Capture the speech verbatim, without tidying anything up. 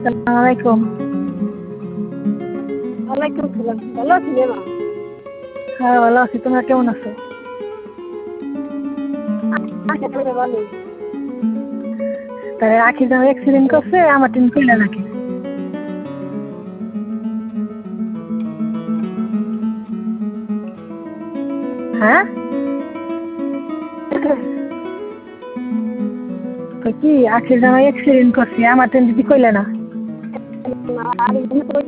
আসসালামু আলাইকুম। ওয়ালাইকুম সালাম। ভালো আছি মা? হ্যাঁ ভালো আছি, তোমরা কেমন আছো? ভালোই। তাহলে আখি যেন অ্যাক্সিডেন্ট করছে, আমার টিম কইলে নাকি? হ্যাঁ তো কি আখি যেন অ্যাক্সিডেন্ট করছে, আমার টিম দিদি কইলে না? আর তুমি কই